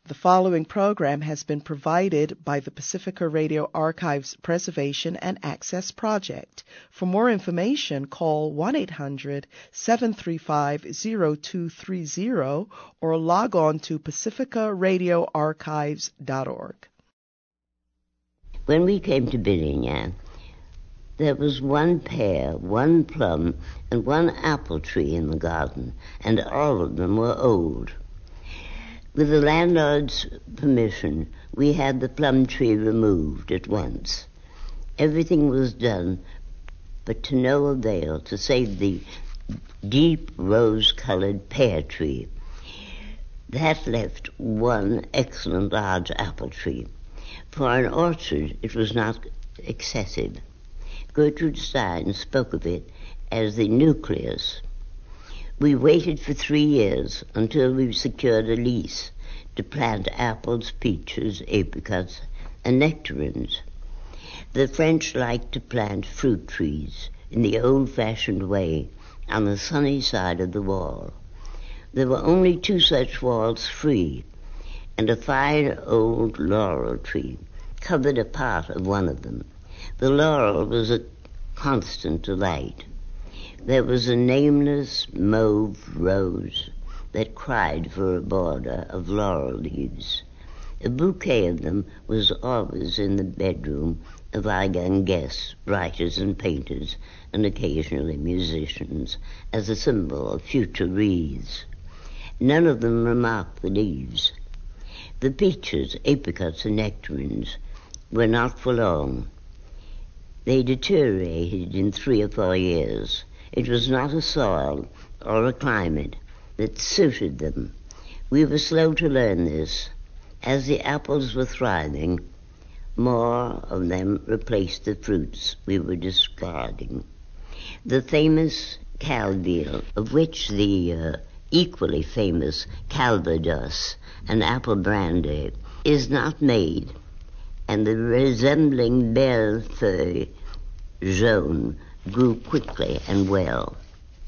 The following program has been provided by the Pacifica Radio Archives Preservation and Access Project. For more information, call 1-800-735-0230 or log on to pacificaradioarchives.org. When we came to Billingham, there was one pear, one plum, and one apple tree in the garden, and all of them were old. With the landlord's permission, we had the plum tree removed at once. Everything was done, but to no avail, to save the deep rose-colored pear tree. That left one excellent large apple tree. For an orchard, it was not excessive. Gertrude Stein spoke of it as the nucleus. We waited for 3 years until we secured a lease to plant apples, peaches, apricots, and nectarines. The French liked to plant fruit trees in the old-fashioned way on the sunny side of the wall. There were only 2 such walls free, and a fine old laurel tree covered a part of one of them. The laurel was a constant delight. There was a nameless mauve rose that cried for a border of laurel leaves. A bouquet of them was always in the bedroom of our young guests, writers and painters, and occasionally musicians, as a symbol of future wreaths. None of them remarked the leaves. The peaches, apricots, and nectarines were not for long. They deteriorated in 3 or 4 years. It was not a soil or a climate that suited them. We were slow to learn this. As the apples were thriving, more of them replaced the fruits we were discarding. The famous Calvillo, of which the equally famous Calvados and apple brandy is not made, and the resembling Bellefeuille jaune grew quickly and well.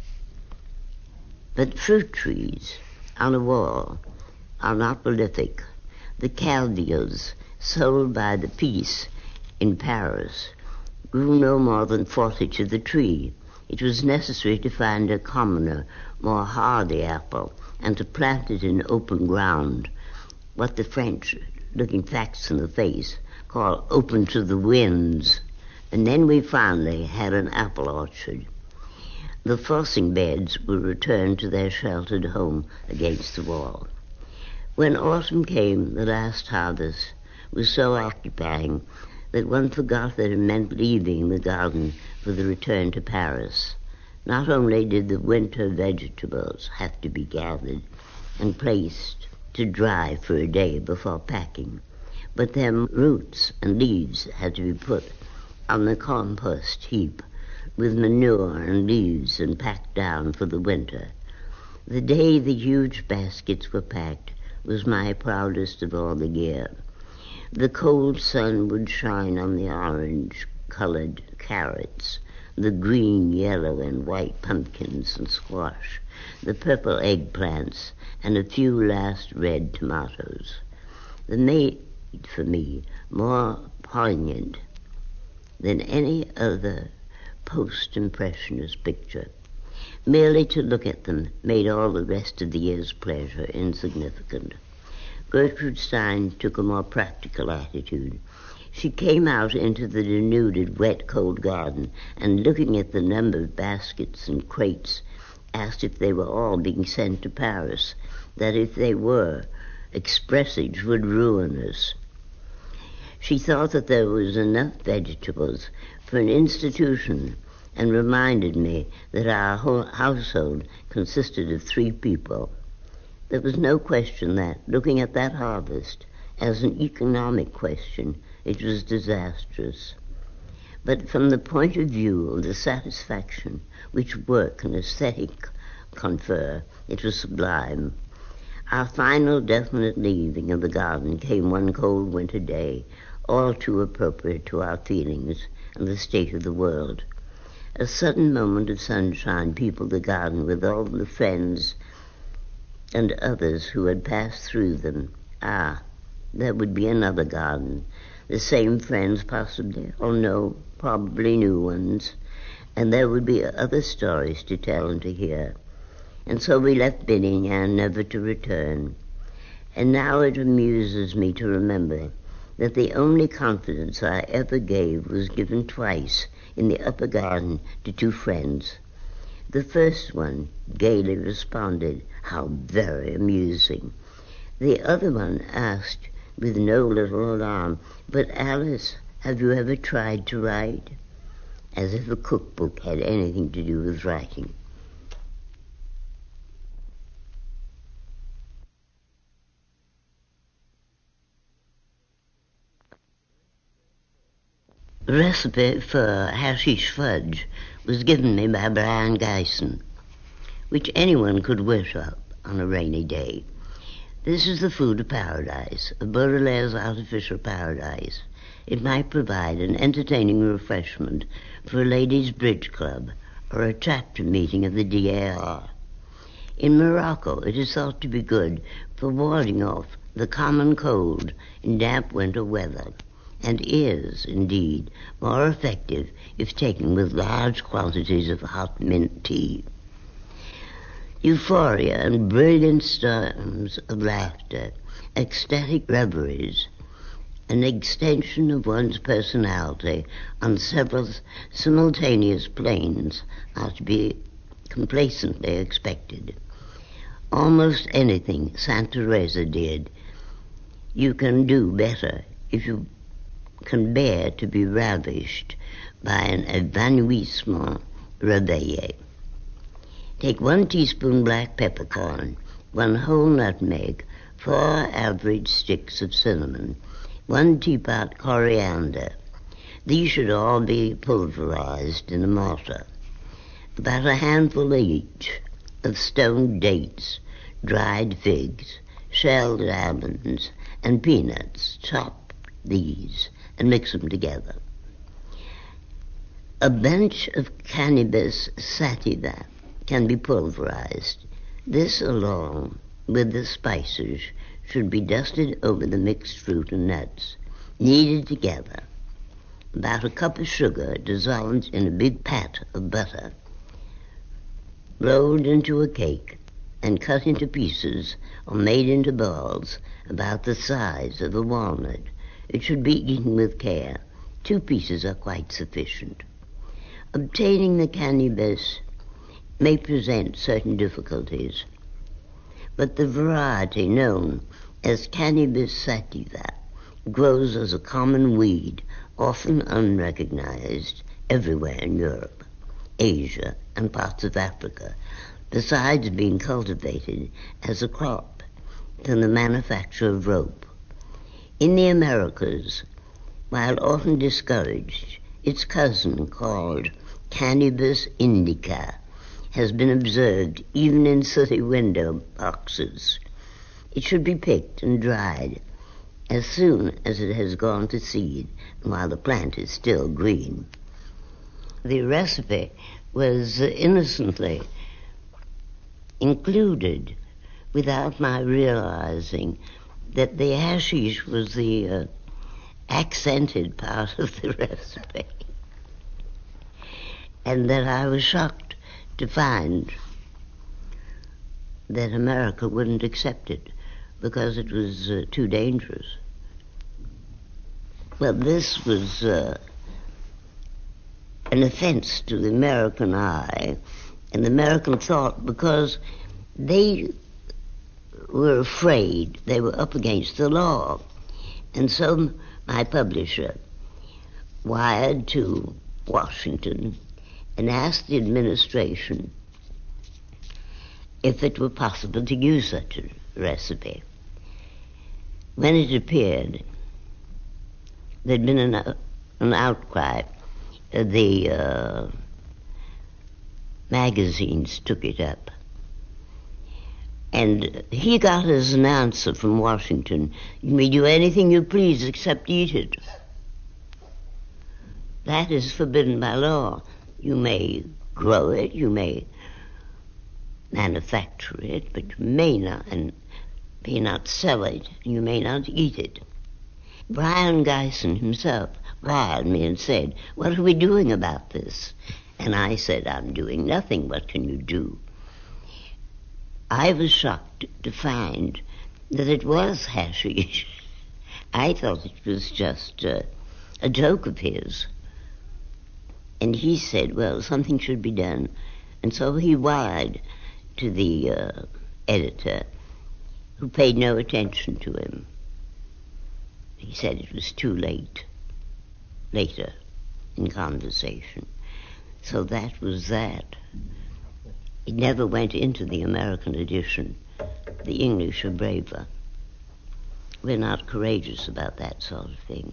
But fruit trees on a wall are not prolific. The Calvillos, sold by the piece in Paris, grew no more than 40 to the tree. It was necessary to find a commoner, more hardy apple, and to plant it in open ground, what the French, looking facts in the face, call open to the winds. And then we finally had an apple orchard. The forcing beds were returned to their sheltered home against the wall. When autumn came, the last harvest was so occupying that one forgot that it meant leaving the garden for the return to Paris. Not only did the winter vegetables have to be gathered and placed to dry for a day before packing, but their roots and leaves had to be put on the compost heap with manure and leaves and packed down for the winter. The day the huge baskets were packed was my proudest of all the year. The cold sun would shine on the orange-colored carrots, the green, yellow, and white pumpkins and squash, the purple eggplants, and a few last red tomatoes. They made, for me, more poignant than any other post-impressionist picture. Merely to look at them made all the rest of the year's pleasure insignificant. Gertrude Stein took a more practical attitude. She came out into the denuded, wet, cold garden, and looking at the number of baskets and crates, asked if they were all being sent to Paris, that if they were, expressage would ruin us. She thought that there was enough vegetables for an institution, and reminded me that our whole household consisted of 3 people. There was no question that, looking at that harvest as an economic question, it was disastrous. But from the point of view of the satisfaction which work and aesthetic confer, it was sublime. Our final definite leaving of the garden came one cold winter day, all too appropriate to our feelings and the state of the world. A sudden moment of sunshine peopled the garden with all the friends and others who had passed through them Ah, that would be another garden. The same friends, possibly, or no, probably new ones. And there would be other stories to tell and to hear. And so we left Biddingham, never to return. And now it amuses me to remember that the only confidence I ever gave was given twice in the upper garden to two friends. The first one gaily responded, "How very amusing." The other one asked, with no little alarm, "But Alice, have you ever tried to write?" As if a cookbook had anything to do with writing. The recipe for hashish fudge was given me by Brian Geisen, which anyone could whip up on a rainy day. This is the food of paradise, of Baudelaire's artificial paradise. It might provide an entertaining refreshment for a ladies' bridge club or a chapter meeting of the DAR. In Morocco, it is thought to be good for warding off the common cold in damp winter weather, and is, indeed, more effective if taken with large quantities of hot mint tea. Euphoria and brilliant storms of laughter, ecstatic reveries, an extension of one's personality on several simultaneous planes are to be complacently expected. Almost anything Saint Teresa did, you can do better if you can bear to be ravished by an évanouissement réveillé. Take 1 teaspoon black peppercorn, 1 whole nutmeg, 4 average sticks of cinnamon, 1 teapot coriander. These should all be pulverized in a mortar. About a handful each of stoned dates, dried figs, shelled almonds, and peanuts. Chop these and mix them together. A bunch of Cannabis sativa can be pulverized. This, along with the spices, should be dusted over the mixed fruit and nuts, kneaded together. About a cup of sugar dissolved in a big pat of butter, rolled into a cake, and cut into pieces or made into balls about the size of a walnut. It should be eaten with care. 2 pieces are quite sufficient. Obtaining the cannabis may present certain difficulties, but the variety known as Cannabis sativa grows as a common weed, often unrecognized, everywhere in Europe, Asia, and parts of Africa, besides being cultivated as a crop for the manufacture of rope. In the Americas, while often discouraged, its cousin, called Cannabis indica, has been observed even in city window boxes. It should be picked and dried as soon as it has gone to seed and while the plant is still green. The recipe was innocently included without my realizing that the hashish was the accented part of the recipe, and that I was shocked to find that America wouldn't accept it because it was too dangerous. Well, this was an offense to the American eye and the American thought, because they were afraid they were up against the law. And so my publisher wired to Washington and asked the administration if it were possible to use such a recipe. When it appeared, there'd been an outcry. The magazines took it up. And he got as an answer from Washington, "You may do anything you please except eat it. That is forbidden by law. You may grow it, you may manufacture it, but you may not, and may not sell it, you may not eat it. Brian Gysin himself wired me and said, "What are we doing about this?" And I said, "I'm doing nothing. What can you do?" I was shocked to find that it was hashish. I thought it was just a joke of his. And he said, well, something should be done. And so he wired to the editor, who paid no attention to him. He said it was too late, later in conversation. So that was that. It never went into the American edition. The English are braver. We're not courageous about that sort of thing.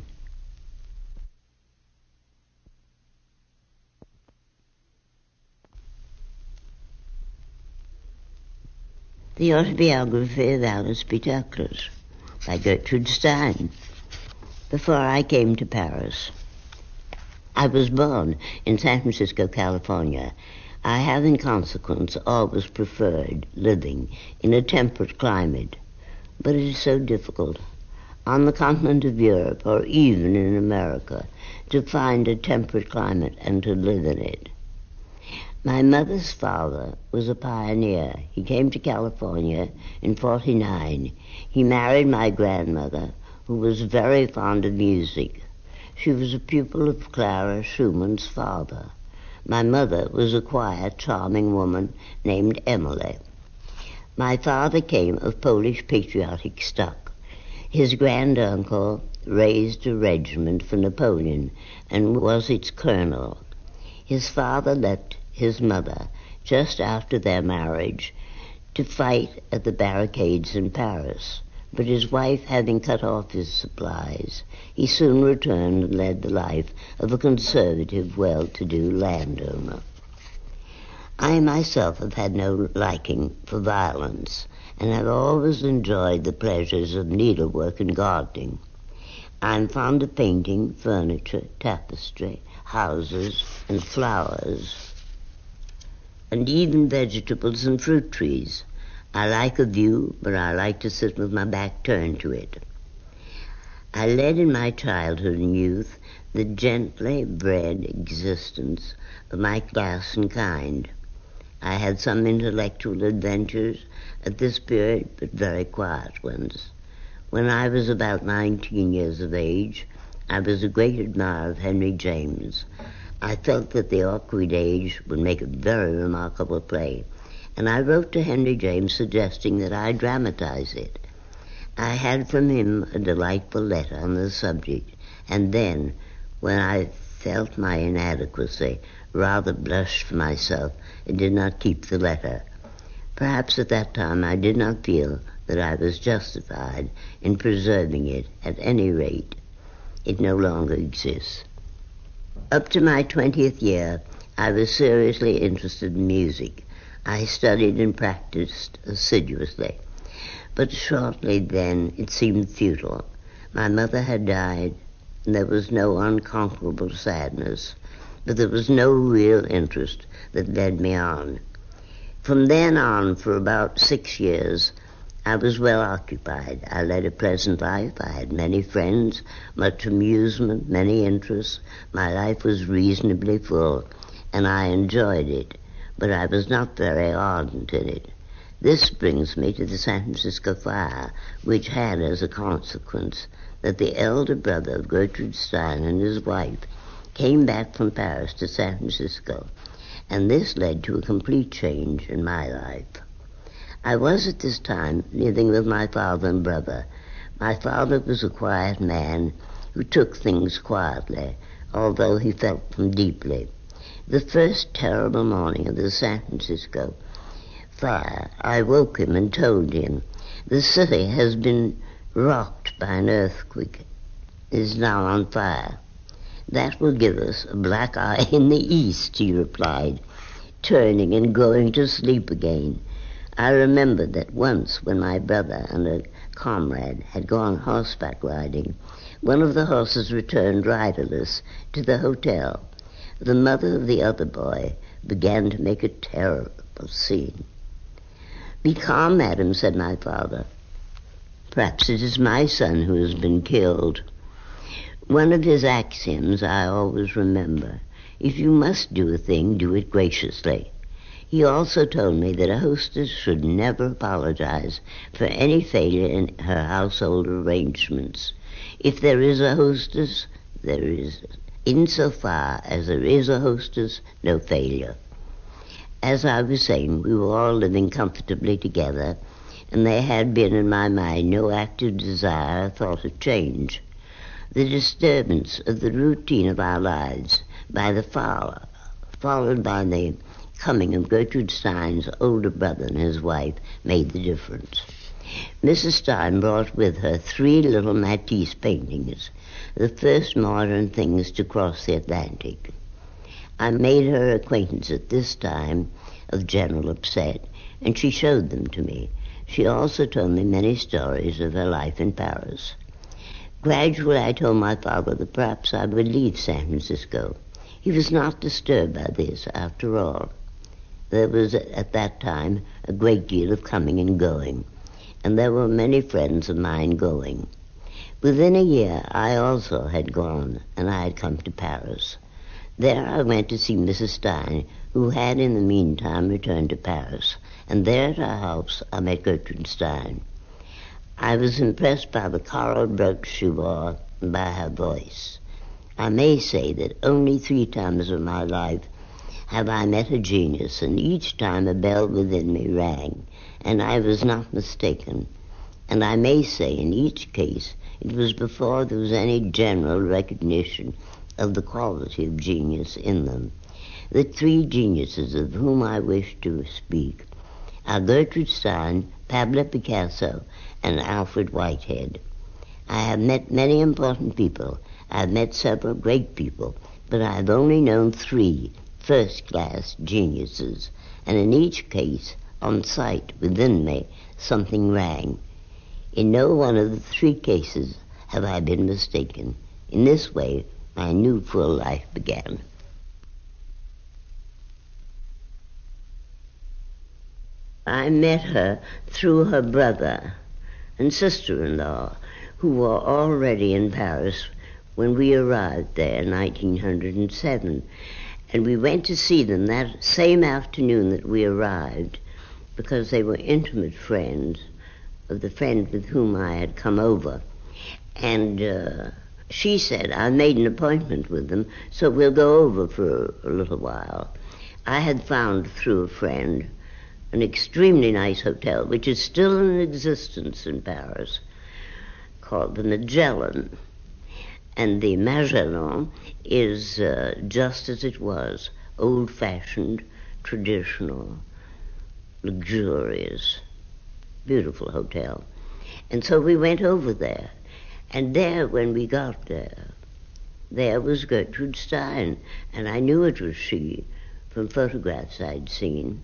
The Autobiography of Alice B. Toklas by Gertrude Stein. Before I came to Paris, I was born in San Francisco, California. I have, in consequence, always preferred living in a temperate climate, but it is so difficult on the continent of Europe, or even in America, to find a temperate climate and to live in it. My mother's father was a pioneer. He came to California in 1949. He married my grandmother, who was very fond of music. She was a pupil of Clara Schumann's father. My mother was a quiet, charming woman named Emily. My father came of Polish patriotic stock. His granduncle raised a regiment for Napoleon and was its colonel. His father left his mother just after their marriage to fight at the barricades in Paris. But his wife having cut off his supplies, he soon returned and led the life of a conservative, well-to-do landowner. I myself have had no liking for violence, and have always enjoyed the pleasures of needlework and gardening. I'm fond of painting, furniture, tapestry, houses, and flowers, and even vegetables and fruit trees. I like a view, but I like to sit with my back turned to it. I led in my childhood and youth the gently bred existence of my class and kind. I had some intellectual adventures at this period, but very quiet ones. When I was about 19 years of age, I was a great admirer of Henry James. I felt that The Awkward Age would make a very remarkable play, and I wrote to Henry James suggesting that I dramatize it. I had from him a delightful letter on the subject, and then, when I felt my inadequacy, rather blushed for myself and did not keep the letter. Perhaps at that time I did not feel that I was justified in preserving it. At any rate, it no longer exists. Up to my 20th year, I was seriously interested in music. I studied and practiced assiduously, but shortly then it seemed futile. My mother had died, and there was no unconquerable sadness, but there was no real interest that led me on. From then on, for about 6 years, I was well occupied. I led a pleasant life. I had many friends, much amusement, many interests. My life was reasonably full, and I enjoyed it, but I was not very ardent in it. This brings me to the San Francisco fire, which had as a consequence that the elder brother of Gertrude Stein and his wife came back from Paris to San Francisco, and this led to a complete change in my life. I was at this time living with my father and brother. My father was a quiet man who took things quietly, although he felt them deeply. The first terrible morning of the San Francisco fire, I woke him and told him, "The city has been rocked by an earthquake. It is now on fire." "That will give us a black eye in the east," he replied, turning and going to sleep again. I remembered that once when my brother and a comrade had gone horseback riding, one of the horses returned riderless to the hotel. The mother of the other boy began to make a terrible scene. "Be calm, madam," said my father. Perhaps it is my son who has been killed. One of his axioms I always remember: if you must do a thing, do it graciously. He also told me that a hostess should never apologize for any failure in her household arrangements. If there is a hostess, there is, insofar as there is a hostess, no failure. As I was saying, we were all living comfortably together, and there had been in my mind no active desire or thought of change. The disturbance of the routine of our lives followed by the coming of Gertrude Stein's older brother and his wife made the difference. Mrs. Stein brought with her 3 little Matisse paintings, the first modern things to cross the Atlantic. I made her acquaintance at this time of general upset, and she showed them to me. She also told me many stories of her life in Paris. Gradually I told my father that perhaps I would leave San Francisco. He was not disturbed by this, after all. There was at that time a great deal of coming and going, and there were many friends of mine going. Within a year I also had gone, and I had come to Paris. There I went to see Mrs. Stein, who had in the meantime returned to Paris, and there at her house I met Gertrude Stein. I was impressed by the coral brooch she wore and by her voice. I may say that only 3 times in my life have I met a genius, and each time a bell within me rang, and I was not mistaken. And I may say in each case it was before there was any general recognition of the quality of genius in them. The 3 geniuses of whom I wish to speak are Gertrude Stein, Pablo Picasso, and Alfred Whitehead. I have met many important people. I have met several great people, but I have only known 3 first-class geniuses, and in each case, on sight within me, something rang. In no one of the 3 cases have I been mistaken. In this way, my new full life began. I met her through her brother and sister-in-law, who were already in Paris when we arrived there in 1907. And we went to see them that same afternoon that we arrived, because they were intimate friends of the friend with whom I had come over. And she said, I made an appointment with them, so we'll go over for a little while. I had found through a friend an extremely nice hotel, which is still in existence in Paris, called the Magellan. And the Magellan is just as it was, old-fashioned, traditional, luxurious, beautiful hotel. And so we went over there. And there, when we got there was Gertrude Stein, and I knew it was she from photographs I'd seen.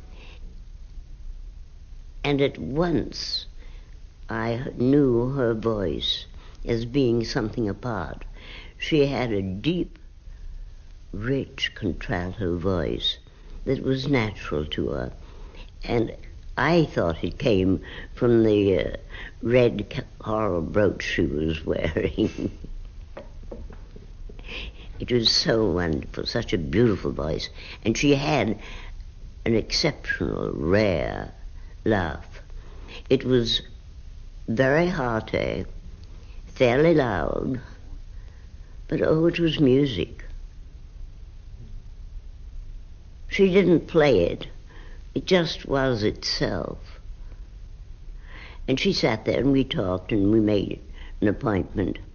And at once I knew her voice as being something apart. She had a deep, rich contralto voice that was natural to her, and I thought it came from the red coral brooch she was wearing. It was so wonderful, such a beautiful voice, and she had an exceptional, rare laugh. It was very hearty, fairly loud, but oh, it was music. She didn't play it. It just was itself. And she sat there and we talked and we made an appointment.